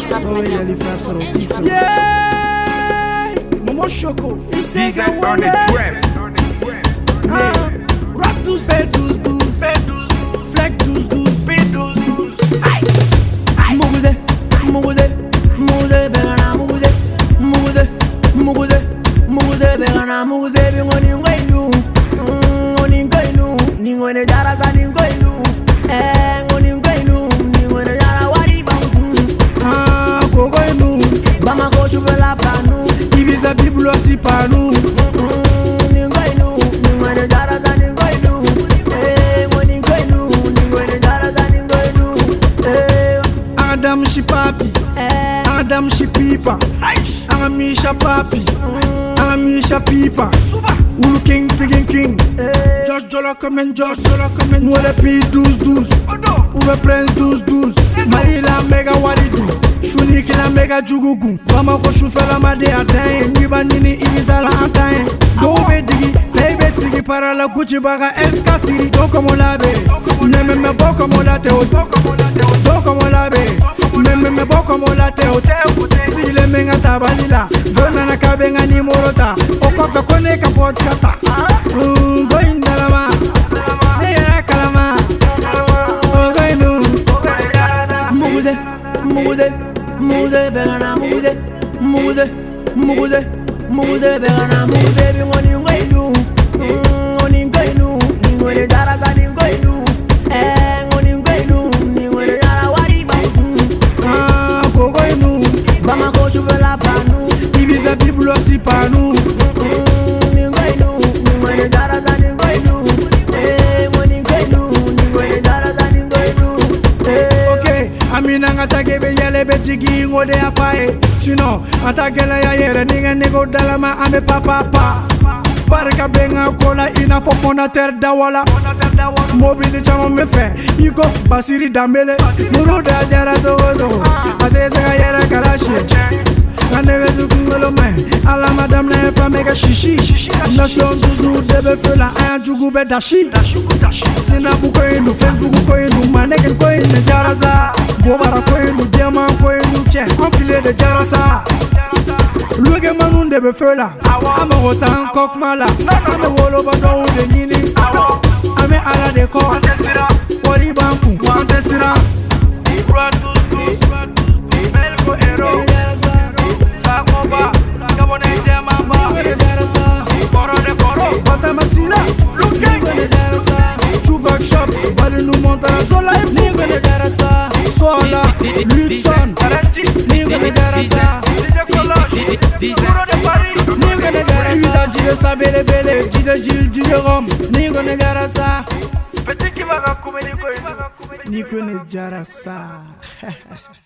Yeah, Momo Choco, These are on the trap. Rap tous, bed tous, fleck tous, Muguze, begana Muguze, begana Muguze, bingoni ngwenu, ngoni ngwenu, ningwene jara sa ningwenu, ngoni ngwenu, ningwene jara wari bangu, kogwenu, bama kochu bela panu, ibiza biblo si panu, ningwenu, ningwene jara sa ningwenu, ngoni ngwenu, ningwene jara sa ningwenu, Adam shi papi, Adam shi pipa, Amisha papi, Amisha pipa, Ulu king, pigin king, Josh Jola komen, nous les filles 12-12, Ouve prince 12-12, Marila mega walidu, Shuniki la mega jugugu, Bama ko shufela made ataye, Niba nini ibiza la ataye, Dobe digi, Lebe sigi para la Gucci baga eska siri, Doko mo labe, Neme me boko mo la teo, Doko mo labe, Meme boko mo la teo, Si le menga tabalila, Dona na kabenga ni morota, Okoka kone ka podkata, Going dalama, Nea kalama, Ogoinu, Muguze, begana Muguze, begana Muguze, bingoni ngwenu, ngoni ngwenu, ningwene jara sa ningwenu, ngoni ngwenu, ningwene jara wari bangu, kogoinu, bama kochu bela panu, ibiza biblo si panu, ningwenu, ningwene jara sa ningwenu, ngoni ngwenu, ningwene jara sa ningwenu. Okay, amina ngata gebe yele betigi ngode apae, sino ata gela ya yere ninga nego dalama ame papa. Barka benga kola ina fo fondateur dawala, mobile chama me fe, iko basiri damele, muro da jara dogo, ate sega yere karashi. Anevezu kungolo me, ala madame na epa mega shishi, nation dudu debe fela aya jugu be dashi. Sina buko inu, Facebook ko inu, maneken ko inu jaraza, bobara ko inu, diamant ko inu, che, enclé de jarasa. Luege manun debe fela, ame wotan kok mala, ame wolo bado de nini, ame ala de ko, wari banku, wante sira. Melko ero, Sakoba, Gabone Jamamba, Koro de Koro, Batamasina, Luke, Chubak Shop, Badinu Montana, Sola, Ningone Garasa, Sola, Lutson, Ningone Garasa, Ningone Garasa, Jide Sabele Bele, Jide Gil, Jide Rom, Ningone Garasa, Petit Kivaga Kumeni, Nikone Jarasa.